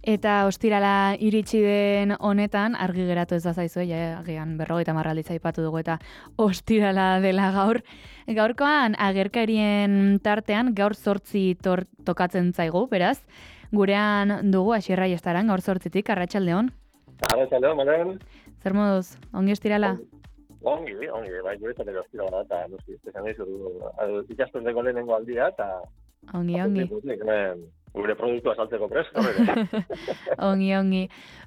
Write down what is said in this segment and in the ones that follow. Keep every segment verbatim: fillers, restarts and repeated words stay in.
Eta ostirala iritsi den honetan, argi geratu ez da zaizu, ja, agian berrogeita marralditza aipatu dugu eta ostirala dela gaur. Gaurkoan agerkarien tartean gaur zortzi tor tokatzen zaigu, beraz, gurean dugu Asierra Estaran gaur zortzitik, arratsaldeon. Arratsaldeon, Malen. Zer moduz, ongi ostirala? Ongi, ongi, bai, gure zalero ostirala da, eta noski, ezan dizu, ikaspentzeko lehenengo aldia, eta... Ongi, ongi. Gure produktua saltzeko prest, horre. Ongi, ongi.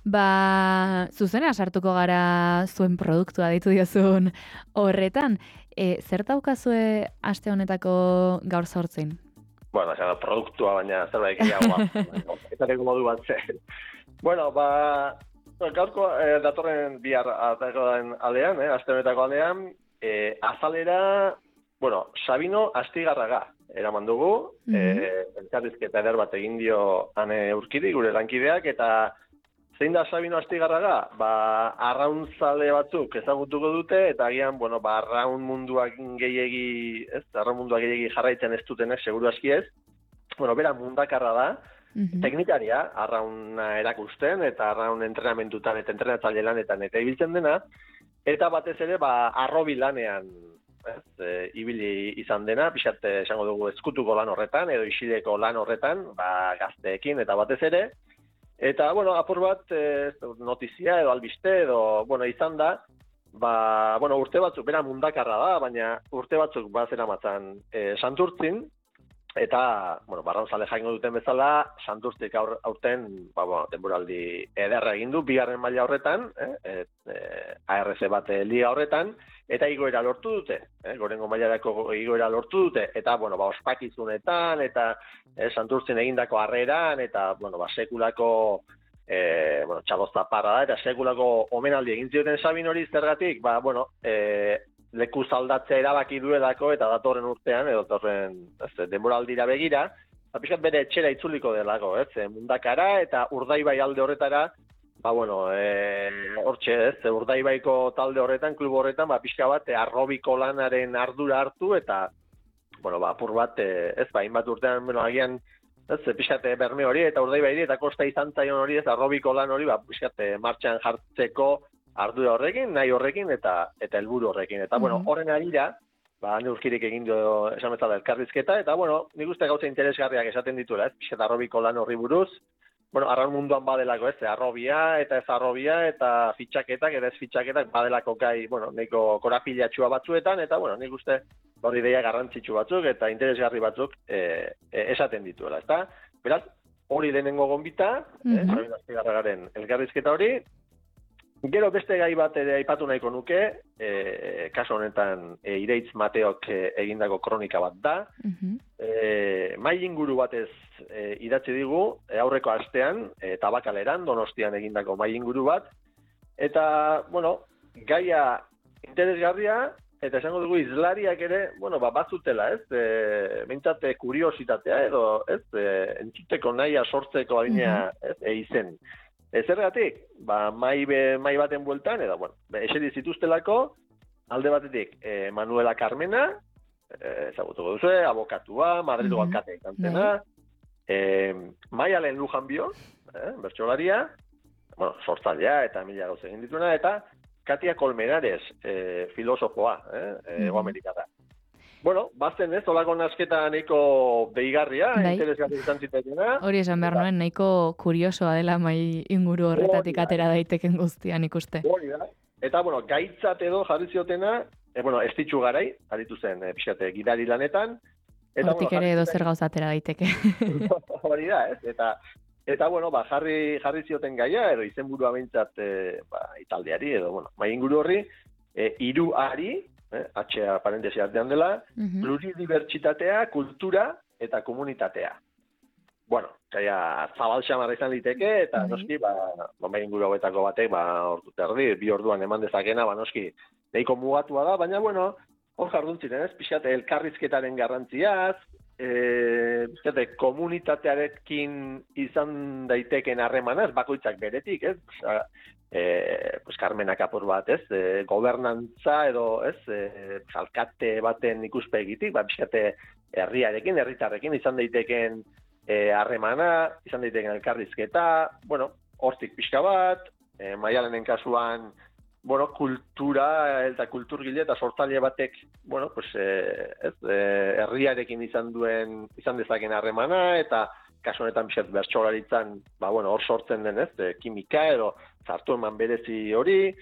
Ba, zuzena sartuko gara zuen produktua ditu diozun horretan. E, zer daukazue aste honetako gaur zortzin? Bueno, xa, produktua, baina zerbait gehiagoa. Eta niko modu bat zen. Bueno, ba, gaurko eh, datorren bihar atakoen aldean, eh, aste honetako aldean, eh, azalera, bueno, Sabino Astigarraga eraman dugu, mm -hmm. eh, elkarrizketa eder bat egin dio Ane Urkidi, gure lankideak, eta zein da Sabino Astigarraga? Ba, arrauntzale batzuk ezagutuko dute, eta agian, bueno, ba, arraun munduak gehiegi, ez, arraun munduak gehiegi jarraitzen ez dutenek, seguru aski ez. Bueno, bera mundakarra da, mm-hmm. teknikaria, arrauna erakusten, eta arraun entrenamentutan, eta entrenatzaile lanetan, eta ibiltzen dena, eta batez ere, ba, arrobi lanean, ez, e, ibili izan dena, pixat esango dugu ezkutuko lan horretan, edo isileko lan horretan, ba, gazteekin, eta batez ere, eta, bueno, apur bat, e, notizia edo albiste, edo, bueno, izan da, ba, bueno, urte batzuk, bera mundakarra da, baina urte batzuk bazera matzan e, Santurtzin, eta, bueno, barraunzale jaingo duten bezala, Santurtzik aur, aurten, ba, bueno, denboraldi ederra egin du, bigarren maila horretan, eh, e, e, A R C bat liga horretan, eta igoera lortu dute, eh, gorengo mailarako igoera lortu dute, eta, bueno, ba, ospakizunetan, eta eh, Santurtzin egindako harreran, eta, bueno, ba, sekulako, eh, bueno, txalozaparra da, eta sekulako omenaldi egin zioten Sabin hori zergatik, ba, bueno, eh, leku zaldatzea erabaki duelako, eta datorren urtean, edo datorren denboraldira begira, ba, pixkat bere etxera itzuliko delako, ez, mundakara, eta Urdaibai alde horretara, ba, bueno, e, hortxe, ez, Urdaibaiko talde horretan, klubo horretan, ba, pixka bat, e, arrobiko lanaren ardura hartu, eta, bueno, ba, apur bat, e, ez, ba, hainbat urtean, bueno, agian, ez, pixkat berme hori, eta Urdaibairi, eta kosta izan zaion hori, ez, arrobiko lan hori, ba, pixkat martxan jartzeko ardura horrekin, nahi horrekin, eta eta helburu horrekin. Eta, mm-hmm. bueno, horren arira, ba, Ane Urkirik egin dio esan bezala elkarrizketa, eta, bueno, nik uste gauza interesgarriak esaten dituela, ez, pixkat arrobiko lan horri buruz, bueno, arraun munduan badelako, ez, arrobia, eta ez arrobia, eta fitxaketak, eta ez fitxaketak badelako gai, bueno, neko korapilatxua batzuetan, eta, bueno, nik uste hori deia garrantzitsu batzuk, eta interesgarri batzuk e, e, esaten dituela, ezta? Beraz, hori denengo gonbita, mm-hmm. eh, Sabino Astigarragaren elkarrizketa hori. Gero beste gai bat ere aipatu nahiko nuke, e, kaso honetan e, Ireitz Mateok e, egindako kronika bat da. Mm-hmm. E, mai inguru batez e, idatzi digu, e, aurreko astean, e, Tabakaleran, Donostian egindako mai inguru bat. Eta, bueno, gaia interesgarria, eta esango dugu izlariak ere, bueno, ba, batzutela, ez? E, Bintzate kuriositatea edo, ez? E, entzuteko nahia sortzeko adina, ez? E, izen. Zergatik, ba, mai, be, mai baten bueltan, edo, bueno, eseri zituztelako, alde batetik, e, Manuela Carmena, e, ezagutuko duzue, abokatua, Madrilgo mm-hmm. alkate ikantzena, e, Maialen Lujanbio, eh, bertsolaria, bueno, sortzailea eta mila gauza egin dituena, eta Katia Colmenares, e, filosofoa, eh, mm-hmm. Ego Amerikata. Bueno, bazen ez, olako nasketa nahiko deigarria, bai. Interesgarri izan zitzaizena. Hori esan behar nuen, nahiko kuriosoa dela mai inguru horretatik atera daiteken guztian ikuste. Hori da. Eta, bueno, gaitzat edo jarri ziotena, e, bueno, estitxu garai, aritu zen, e, pixate, gidari lanetan. Hortik bueno, ere edo zer gauza atera daiteke. Hori da, ez? Eta, eta bueno, ba, jarri, jarri zioten gaia, edo izenburua behintzat, e, ba, italdeari, edo, bueno, mai inguru horri, e, hiru ari, Eh, H parentesi artean dela, mm-hmm. pluridibertsitatea, kultura eta komunitatea. Bueno, gaia zabal xamarra izan liteke, eta mm-hmm. noski, ba, ba inguru hauetako batek, ba, ordu terdi, bi orduan eman dezakena, ba, noski, nahiko mugatua da, baina, bueno, hor jardun ziren, ez, pixate, elkarrizketaren garrantziaz, e, pixate, komunitatearekin izan daiteken harremanaz, bakoitzak beretik, ez, E, pues Carmenak apur bat, ez, e, gobernantza edo, ez, e, alkate baten ikuspegitik, ba, pixkate herriarekin, herritarrekin izan daiteken harremana, izan daiteke elkarrizketa, bueno, hortik pixka bat, e, Maialenen kasuan, bueno, kultura eta kulturgile eta sortzaile batek, bueno, pues, e, ez, e, herriarekin izan duen, izan dezaken harremana, eta kasu honetan pixat bertsolaritzan, ba, bueno, hor sortzen den, ez, e, kimika edo zartu eman berezi hori,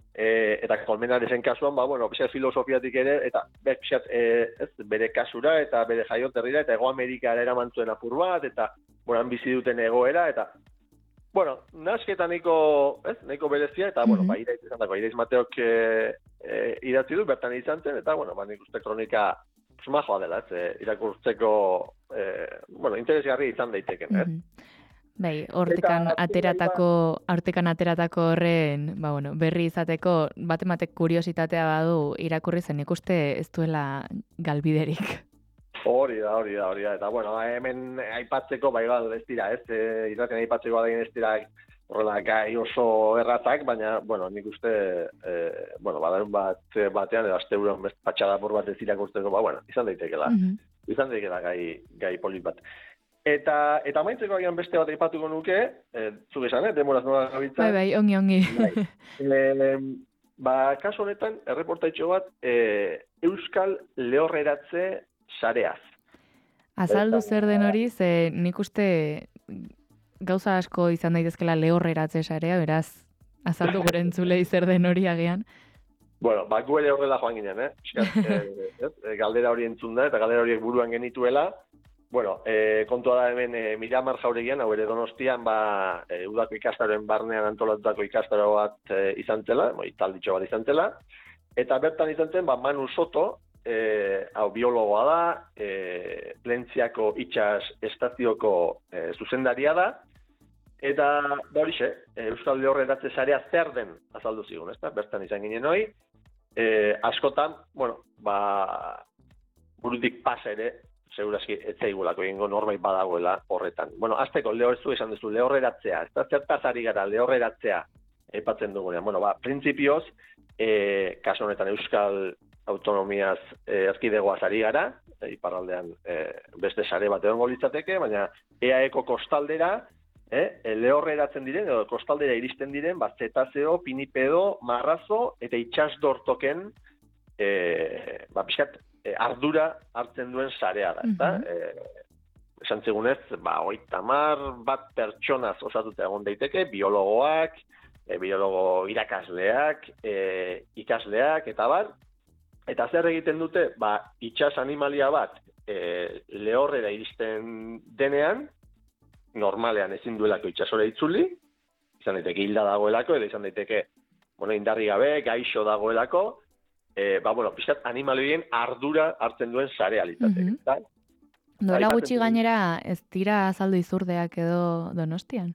e, eta Kolmenaresen kasuan, ba, bueno, pixat filosofiatik ere, eta pixat, e, ez, bere kasura eta bere jaioterrira, eta Hego Amerikara eraman zuen apur bat, eta, bueno, han bizi duten egoera, eta, bueno, nasketa nahiko, ez, nahiko berezia, eta, bueno, mm -hmm. ba, iraiz izan dako, iraiz Mateok e, e, idatzi du, bertan izan zen, eta, bueno, ba, nik uste kronika majoa dela, ez, e, irakurtzeko, e, bueno, interesgarri izan daiteken, ez? Mm -hmm. Bai, hortikan ateratako, hortikan ateratako horren, ba, bueno, berri izateko, batematek kuriositatea badu irakurri zen, ikuste ez duela galbiderik. Hori da, hori da, hori da, eta, bueno, hemen aipatzeko, bai, gal, ez dira, ez, e, irraten aipatzeko adain ez dira, horrela, gai oso erratak, baina, bueno, nik uste, e, bueno, badarun bat, batean, edo azte euron patxadapur bat ez irakurtzeko, ba, bueno, izan daitekela, mm -hmm. izan daitekela gai, gai polit bat. Eta, eta maintzeko agian beste bat aipatuko nuke, e, zuk esan, eh, demoraz nola gabiltza. Bai, bai, ongi, ongi. Bai. E, ba, kasu honetan, erreportaitxo bat, e, Euskal Lehorreratze sareaz. Azaldu zer den hori, ze nik uste gauza asko izan daitezkela lehorreratze sarea, beraz, azaldu gure entzulei zer den hori agian. Bueno, ba, gu ere horrela joan ginen, eh? Eskat, e, galdera hori entzun da, eta galdera horiek buruan genituela. Bueno, e, kontua da hemen e, Miramar Jauregian, hau ere Donostian, ba, e, udako ikastaroen barnean antolatutako ikastaro bat e, izan zela, moi, talditxo bat izan zela, eta bertan izan zen, ba, Manu Soto, E, hau biologoa da, e, Plentziako itxas estazioko e, zuzendaria da, eta da horixe, e, Euskal Lehorreratze sarea zer den azaldu zigun, ezta? Bertan izan ginen hoi, e, askotan, bueno, ba, burutik pasa ere, segurazki etzaigulako egingo norbait badagoela horretan. Bueno, azteko, lehorrezu esan duzu, lehorreratzea, ez da zertaz ari gara, lehorreratzea aipatzen dugunean. Bueno, ba, printzipioz, e, kasu honetan Euskal autonomiaz eh, erkidegoaz ari gara, e, iparraldean e, beste sare bat egongo litzateke, baina E A Eko kostaldera, eh, lehorreratzen diren, edo kostaldera iristen diren, bat zetazeo, pinipedo, marrazo, eta itxasdortoken e, ba, pixkat, e, ardura hartzen duen sarea da, eta, mm -hmm. e, esan zigunez, ba, oitamar bat pertsonaz osatuta egon daiteke, biologoak, e, biologo irakasleak, e, ikasleak, eta bar. Eta zer egiten dute, ba, itxas animalia bat e, lehorrera iristen denean, normalean ezin duelako itxasora itzuli, izan daiteke hilda dagoelako, edo izan daiteke, bueno, indarri gabe, gaixo dagoelako, e, ba, bueno, pixkat animalioen ardura hartzen duen sarea litzateke. Mm -hmm. Dola gutxi gainera ez dira azaldu izurdeak edo Donostian?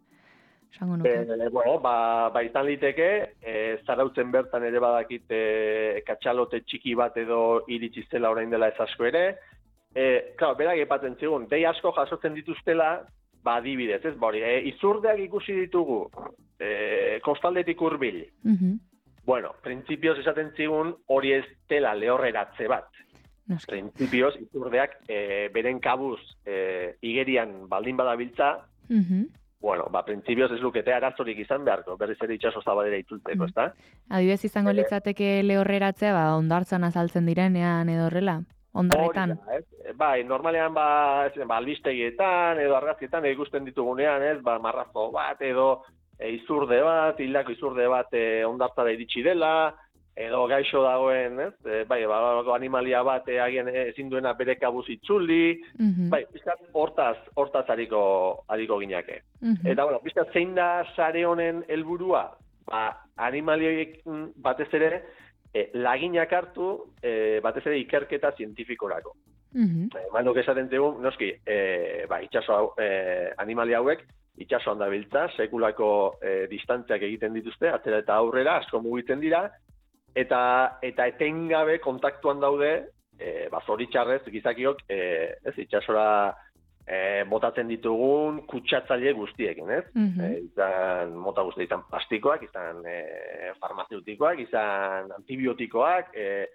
E, bueno, ba, ba izan liteke, e, Zarautzen bertan ere badakit e, katxalote txiki bat edo iritsi zela orain dela ez asko ere. E, claro, berak aipatzen zigun, dei asko jasotzen dituztela, ba adibidez, ez, bori, e, izurdeak ikusi ditugu, e, kostaldetik hurbil. Mm -hmm. Bueno, printzipioz esaten zigun hori ez dela lehorreratze bat. No, printzipioz izurdeak e, beren kabuz e, igerian baldin badabiltza, mm -hmm. Bueno, ba, printzipioz ez lukete arazorik izan beharko, berriz ere itxaso zabadera itzultzeko, ezta? Mm. Adibidez izango e, litzateke lehorreratzea, ba, ondartzan azaltzen direnean edo horrela, ondarretan. Da, bai, normalean, ba, ez, ba, albistegietan edo argazkietan ikusten ditugunean, ez, ba, marrazo bat edo e, izurde bat, hildako izurde bat e, ondartzara iritsi dela, edo gaixo dagoen, ez, e, bai, ba, animalia bat e, agian ezin duena bere kabuz itzuli, mm-hmm. bai, bizkat hortaz, hortaz hariko, hariko ginake. Mm-hmm. Eta, bueno, bizkat zein da sare honen helburua, ba, animalioik batez ere, e, laginak hartu, e, batez ere ikerketa zientifikorako. Mm-hmm. E, Manok esaten dugu, noski, e, ba, itxaso e, animalia hauek, itxasoan dabiltza, sekulako e, distantziak egiten dituzte, atzera eta aurrera, asko mugitzen dira, Eta, eta etengabe kontaktuan daude, e, ba, zoritxarrez, gizakiok, e, ez, itxasora e, botatzen ditugun kutsatzaile guztiekin, ez? Mm-hmm. e, izan mota guzti, izan plastikoak, izan e, farmazeutikoak, izan antibiotikoak, e,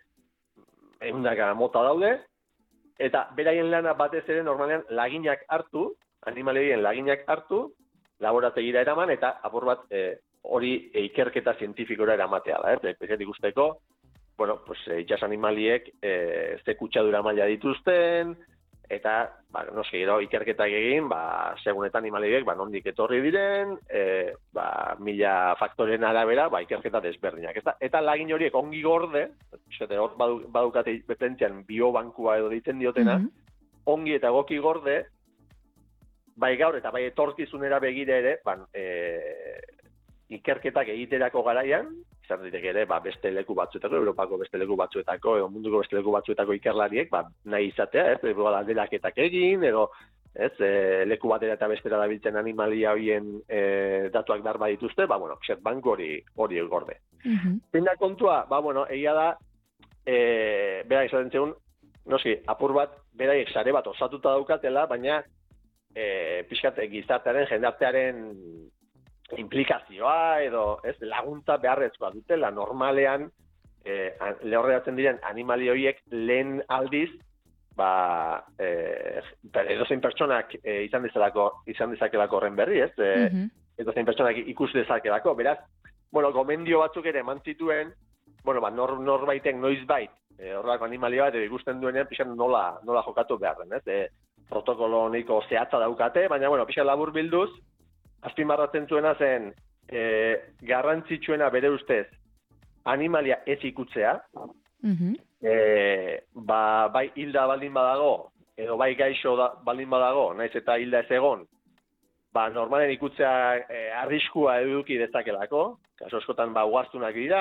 ehundaka mota daude, eta beraien lana batez ere normalean laginak hartu, animalien laginak hartu, laborategira eraman, eta apur bat e, hori e, ikerketa zientifikora eramatea da, ez? Pezetik ikusteko, bueno, pues, e, itxas animaliek e, ze kutsadura maila dituzten, eta, ba, noski, gero, ikerketak egin, ba, segunetan animaliek, ba, nondik etorri diren, e, ba, mila faktoren arabera, ba, ikerketa desberdinak. Eta, eta lagin horiek ongi gorde, xete, hor badu, badukate betentzian biobankua edo ditzen diotena, mm-hmm. ongi eta goki gorde, bai gaur eta bai etorkizunera begire ere, ban, e, ikerketak egiterako garaian, izan diteke ere, ba, beste leku batzuetako, Europako beste leku batzuetako, edo munduko beste leku batzuetako ikerlariek, ba, nahi izatea, ez, edo alderaketak egin, edo, ez, e, leku batera eta bestera dabiltzen animalia horien e, datuak behar badituzte, ba, bueno, set bank hori, hori gorde. Mm-hmm. Zein da kontua, ba, bueno, egia da, e, bera izaten zeun, noski, apur bat, beraiek sare bat osatuta daukatela, baina, e, pixkat, gizartearen, jendartearen implikazioa edo ez laguntza beharrezkoa dutela normalean eh, lehorreratzen diren animali horiek lehen aldiz ba eh, edozein pertsonak eh, izan dezalako izan dezakelako horren berri, ez? Eh, mm-hmm. Edozein pertsonak ikus dezakelako, beraz, bueno, gomendio batzuk ere eman zituen, bueno, ba nor norbaitek noizbait eh, horrelako animalia bat ikusten duenean pixan nola nola jokatu beharren, ez? Eh, protokolo honiko zehatza daukate, baina bueno, pixan labur bilduz azpimarratzen zuena zen e, garrantzitsuena bere ustez animalia ez ikutzea, mm-hmm. e, ba, bai hilda baldin badago, edo bai gaixo da, baldin badago, naiz eta hilda ez egon, ba, normalen ikutzea e, arriskua eduki dezakelako, kaso askotan ba, ugaztunak dira,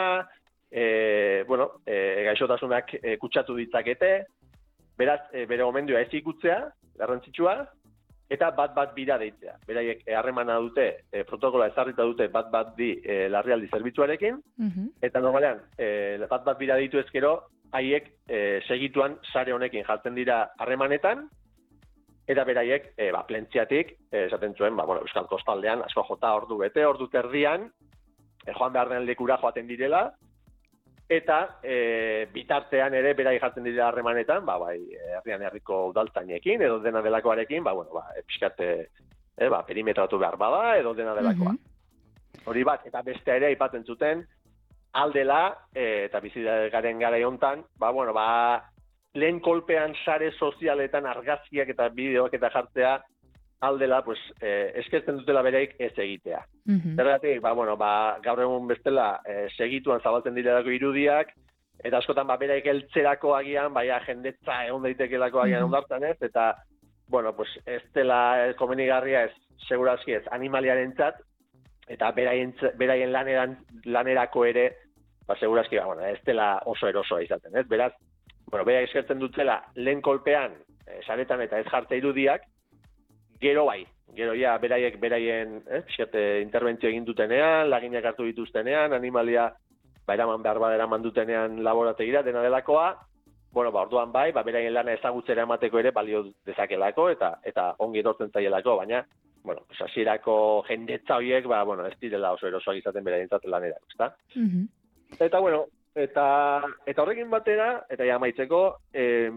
e, bueno, e, gaixotasunak e, kutsatu ditzakete, beraz, e, bere gomendioa ez ikutzea, garrantzitsua, eta bat-bat bira deitzea. Beraiek harremana dute, e, protokola ezarrita dute bat-bat bi e, larrialdi zerbitzuarekin, mm-hmm. eta normalean, e, bat-bat bira deitu ezkero, haiek e, segituan sare honekin jartzen dira harremanetan, eta beraiek, e, ba, plentziatik, e, esaten zuen, ba, bueno, Euskal Kostaldean, asko jota ordu bete, ordu terdian, e, joan behar den lekura joaten direla, eta e, bitartean ere berai jartzen dira harremanetan, ba, bai, herrian herriko udaltzainekin, edo dena delakoarekin, ba, bueno, ba, pixkat, e, ba, perimetratu behar bada, edo dena delakoa. Mm-hmm. Hori bat, eta beste ere aipatzen zuten, aldela, e, eta bizitaren gara hontan, ba, bueno, ba, lehen kolpean sare sozialetan argazkiak eta bideoak eta jartzea, aldela, pues, eh, eskertzen dutela bereik ez egitea. Mm-hmm. Zergatik, ba, bueno, ba, gaur egun bestela eh, segituan zabaltzen direlako irudiak, eta askotan, ba, bereik eltzerako agian, baina jendetza egon daitekelako agian mm-hmm. ondartan ez, eta, bueno, pues, ez dela komenigarria ez, segurazki ez, animaliaren txat, eta beraien, beraien laneran, lanerako ere, ba, segurazki, ba, bueno, ez dela oso erosoa izaten, ez? Beraz, bueno, bereik eskertzen dutela lehen kolpean, eh, saretan eta ez jarte irudiak, gero bai, gero ja, beraiek beraien eh, pixete, interbentzio egin dutenean, laginak hartu dituztenean, animalia ba, eraman behar bat eraman dutenean laborategira, dena delakoa, bueno, ba, orduan bai, ba, beraien lana ezagutzera emateko ere balio dezakelako, eta eta ongi etortzen zaielako, baina, bueno, hasierako jendetza horiek, ba, bueno, ez direla oso erosoak izaten beraientzat lanerako, ezta? Mm-hmm. Eta, bueno, eta, eta horrekin batera, eta ja amaitzeko, eh,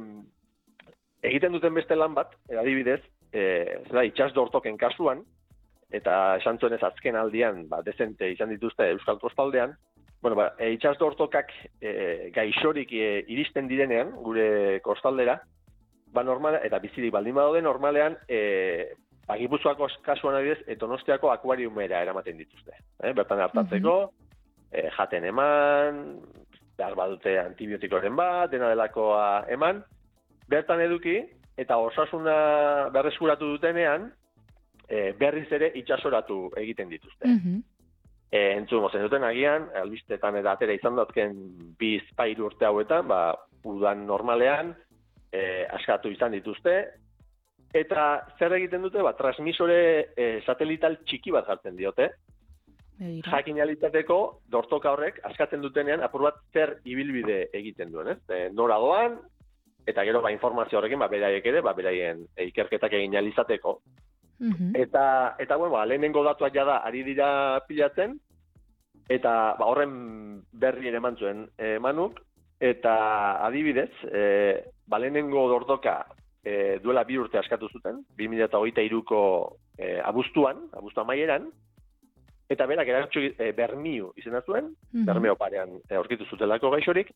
egiten duten beste lan bat, adibidez, E, zera, itxas dortoken kasuan, eta esan zuen ez azken aldian, ba, dezente izan dituzte Euskal Kostaldean, bueno, ba, e, itxas dortokak e, gaixorik e, iristen direnean, gure kostaldera, ba, normal, eta bizirik baldin badaude, normalean, e, ba, Gipuzkoako kasuan adibidez, Donostiako akuariumera eramaten dituzte. Eh? Bertan hartatzeko, mm-hmm. e, jaten eman, behar badute antibiotikoren bat, dena delakoa eman, bertan eduki, eta osasuna berreskuratu dutenean, e, berriz ere itxasoratu egiten dituzte. Mm-hmm. E, entzun, mozen duten agian, albistetan eta atera izan datken bi izpairu urte hauetan, ba, udan normalean, e, askatu izan dituzte, eta zer egiten dute, ba, transmisore e, satelital txiki bat jartzen diote, Egira. Jakin alitateko dortoka horrek askatzen dutenean, apur bat zer ibilbide egiten duen, ez? E, nora doan, eta gero ba, informazio horrekin, ba, beraiek ere, ba, beraien ikerketak egin alizateko. Mm-hmm. Eta, eta bueno, ba, lehenengo datuak jada ari dira pilatzen, eta ba, horren berri ere eman zuen e, manuk, eta adibidez, e, ba, lehenengo dortoka e, duela bi urte askatu zuten, bi mila hogeita hiruko e, abuztuan, abuztuan maieran, eta berak erakutsu e, Bermiu izena zuen, mm-hmm. Bermeo parean e, aurkitu zutelako gaixorik,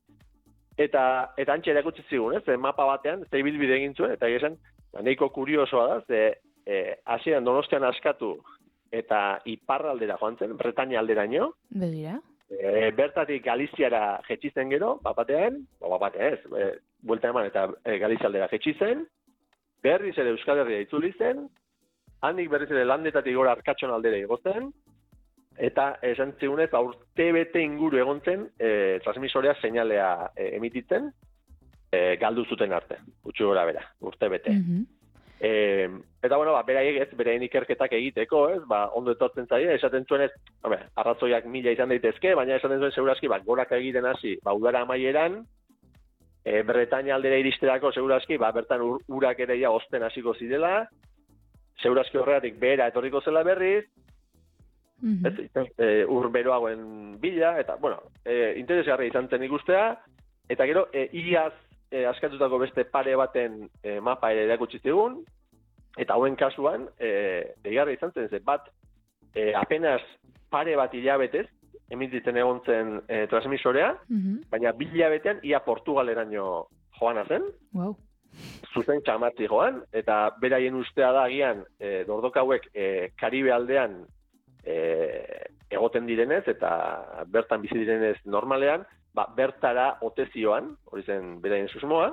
eta eta antxe erakutsi zigun, ez, e, mapa batean, ez ibilbide egin zuen, eta esan, nahiko kuriosoa da, ze e, hasieran Donostian askatu, eta iparraldera joan zen, Bretaña alderaino. Begira. E, bertatik Galiziara jetxizen gero, bapatean, ba, bapatean ez, e, buelta eman eta e, Galizia aldera jetxizen, berriz ere Euskal Herria itzuli zen, handik berriz ere landetatik gora Arkatxon aldera igotzen, eta esan zigunez, ba, urte bete inguru egon zen, e, transmisorea seinalea e, emititzen, e, galdu zuten arte, utxu gora bera, urte bete. Mm-hmm. E, eta bueno, ba, beraiek ez, beraien ikerketak egiteko, ez, ba, ondo etortzen zaie, esaten zuen ez, hombre, arrazoiak mila izan daitezke, baina esaten zuen segurazki, ba, goraka egiten hasi, ba, udara amaieran, e, Bretaña aldera iristerako segurazki, ba, bertan ur, urak ere ja osten hasiko zirela, segurazki horregatik behera etorriko zela berriz, mm-hmm. ez, e, ur beroagoen bila, eta, bueno, e, interesgarria izan zen ikustea, eta gero, e, iaz, E, askatutako beste pare baten e, mapa ere erakutsi zigun, eta hauen kasuan, e, deigarra izan zen, ze bat, e, apenas pare bat hilabetez, emititzen egon zen e, transmisorea, mm-hmm. baina bi hilabetean ia Portugaleraino joana zen, wow. zuzen txamatzi joan, eta beraien ustea da agian, e, dordoka hauek e, Karibe aldean e, egoten direnez, eta bertan bizi direnez normalean, ba, bertara otezioan, hori zen beraien susmoa,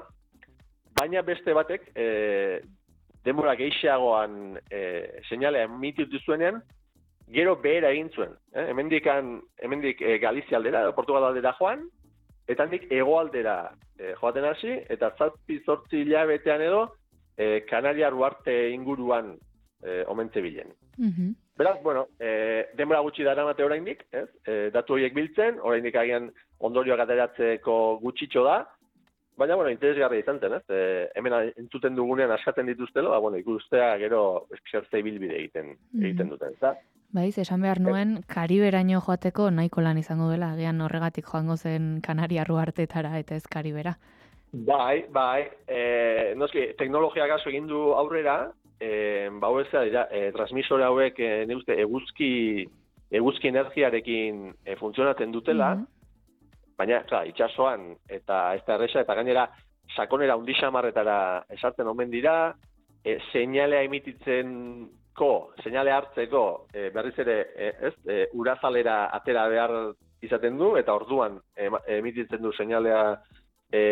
baina beste batek e, denbora gehixeagoan e, seinalea emititu zuenean, gero behera egin zuen. Eh? Hemendikan, hemendik e, Galizia aldera, Portugal aldera joan, eta handik hegoaldera e, joaten hasi, eta zazpi zortzi hilabetean edo e, Kanaria Ruarte inguruan e, omentze bilen. Mm-hmm. Beraz, bueno, e, denbora gutxi daramate oraindik, ez? E, datu horiek biltzen, oraindik agian ondorioak ateratzeko gutxitxo da, baina, bueno, interesgarria izan zen, ez? E, hemen entzuten dugunean askatzen dituztelo, ba, bueno, ikustea gero eskertzei bilbide egiten, mm-hmm. egiten duten, ez da? Baiz, esan behar nuen, Kariberaino joateko nahiko lan izango dela, agian horregatik joango zen Kanaria Ruartetara eta ez Karibera. Bai, bai, e, noski, teknologiak aso egin du aurrera, E, ba, hauezea dira, e, transmisore hauek e, ne uste, eguzki, eguzki energiarekin e, funtzionatzen dutela, mm-hmm. baina, klar, itxasoan, eta ez da erresa, eta gainera, sakonera undixamarretara esartzen omen dira, e, seinalea emititzen ko, seinalea hartzeko, e, berriz ere, e, ez, e, urazalera atera behar izaten du, eta orduan e, emititzen du seinalea e,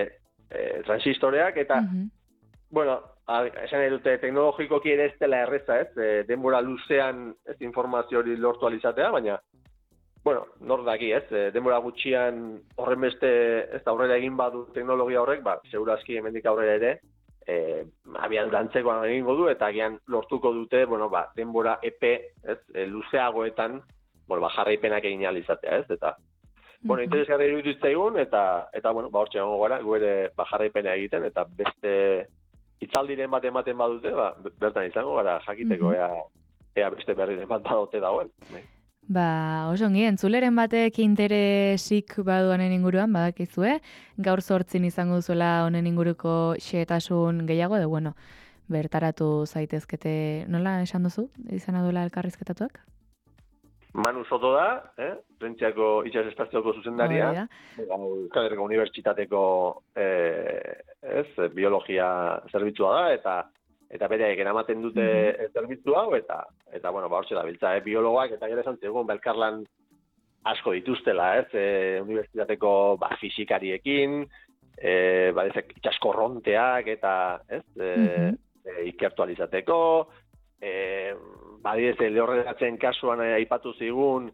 e, transistoreak, eta, mm-hmm. bueno, esan edute teknologikoki ere ez dela erreza, ez? E, denbora luzean ez informazio hori lortu alizatea, baina, bueno, nor daki, ez? E, denbora gutxian horren beste, ez da aurrera egin badu teknologia horrek, ba, segurazki hemendik aurrera ere, e, abian dantzekoan egingo du, eta agian lortuko dute, bueno, ba, denbora epe, ez? E, luzeagoetan, bueno, ba, jarraipenak egin alizatea, ez? Eta, bueno, interesgarri iruditzen egun, eta, eta, bueno, ba, hortxe gongo gara, gu ere, ba, jarraipena egiten, eta beste itzaldiren bat ematen badute, ba, bertan izango gara jakiteko ea, ea beste berriren bat badote dagoen. Ba, oso ongi, entzuleren batek interesik baduanen inguruan, badakizue, gaur zortzin izango duzuela honen inguruko xehetasun gehiago, de bueno, bertaratu zaitezkete, nola esan duzu, izan duela elkarrizketatuak? Manu Soto da, eh? Frentziako itxas espazioko zuzendaria, Euskal Herriko Unibertsitateko eh, ez, biologia zerbitzua da, eta eta bereek eramaten dute mm-hmm. zerbitzu hau, eta, eta bueno, ba, hortxe da biltza, eh? Biologoak, eta gero esan zegoen, belkarlan asko dituztela, ez, e, Unibertsitateko ba, fizikariekin, e, ba, ezek itxaskorronteak, eta ez, e, mm-hmm. e, ikertu alizateko, e, badidez, lehorreratzen kasuan aipatu zigun,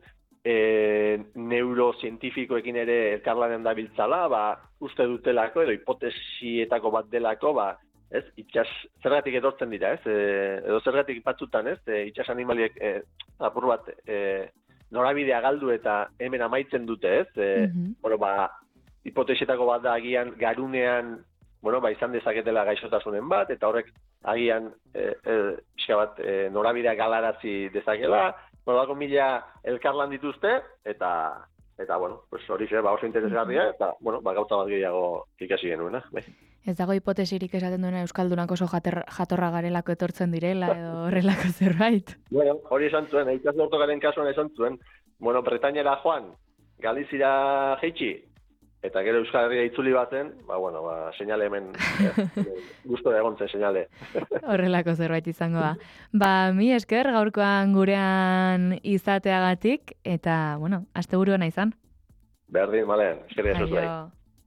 e, neurozientifikoekin ere elkarlanen da biltzala, ba, uste dutelako, edo hipotesietako bat delako, ba, ez, itxas, zergatik etortzen dira, ez, e, edo zergatik batzutan, ez, e, itxas animaliek, e, apur bat, e, norabidea galdu eta hemen amaitzen dute, ez, e, mm-hmm. bueno, ba, hipotesietako bat da agian garunean, bueno, ba, izan dezaketela gaixotasunen bat, eta horrek agian e, e, bat, e, norabidea galarazi dezakela, bueno, bako mila elkarlan dituzte, eta eta, bueno, pues hori ze, ba, oso interesgarria, eta, bueno, ba, gauza bat gehiago ikasi genuena, bai. Ez dago hipotesirik esaten duena Euskaldunak oso jater, jatorra garelako etortzen direla, edo horrelako zerbait. Bueno, hori esan zuen, ikasle ortogaren kasuan esan zuen, bueno, Bretañera joan, Galizira jeitsi, eta gero Euskal Herria itzuli baten, ba, bueno, ba, seinale hemen, eh, gusto da egon zen seinale. Horrelako zerbait izango da. Ba, mi esker gaurkoan gurean izateagatik, eta, bueno, asteburuan izan. Berdin, malen, eskerrik asko zuei. Aio.